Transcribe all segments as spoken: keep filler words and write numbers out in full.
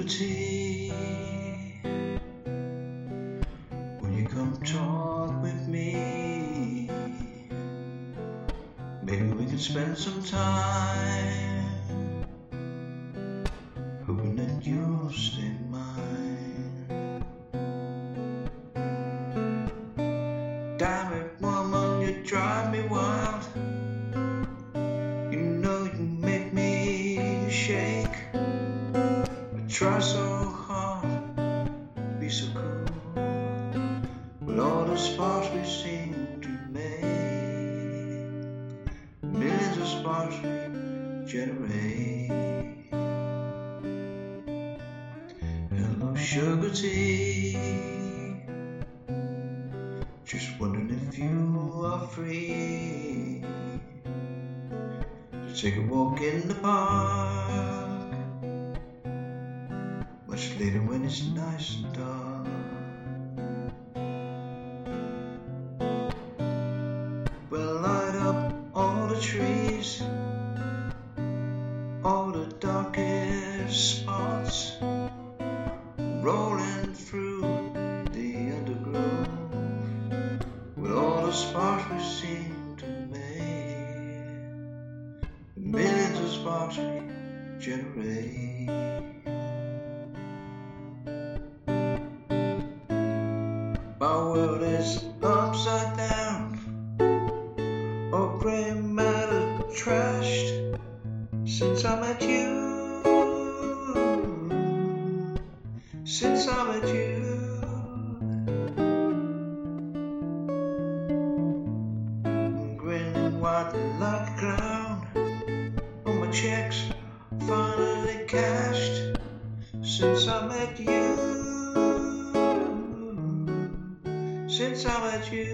tea. Will you come talk with me? Maybe we can spend some time, hoping that you'll stay mine. Damn it, woman, you drive me wild. You know you make me shake. I try so hard to be so cool, with all the sparks we seem to make, millions of sparks we generate. Hello, sugar tea. Just wondering if you are free to take a walk in the park, much later when it's nice and dark. We'll light up all the trees, all the darkest spots, rolling through the undergrowth, with all the sparks we seem to make, millions of sparks we generate. My world is upside down, all gray matter trashed, since I met you, since I met you. Grinning white like a clown, all my checks finally cashed, since I met you, since I met you.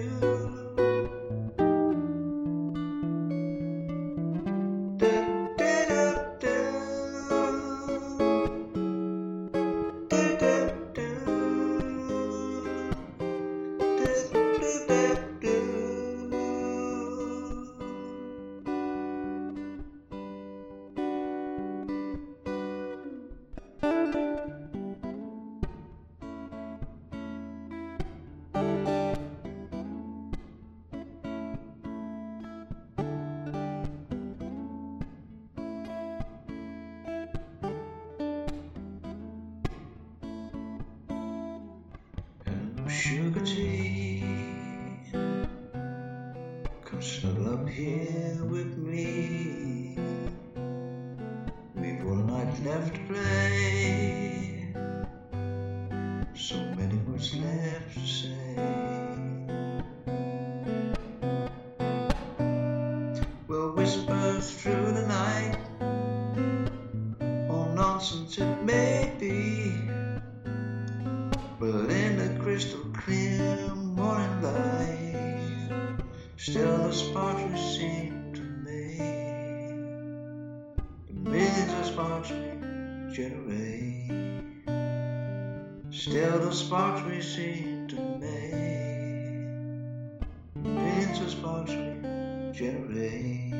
Sugar tea, come snuggle up here with me. We've all night left to play, so many words left to say. We'll whisper through the night, all nonsense it may be, but in the crystal clear morning light, still the sparks we seem to make, the millions of sparks we generate, still the sparks we seem to make, millions of sparks we generate.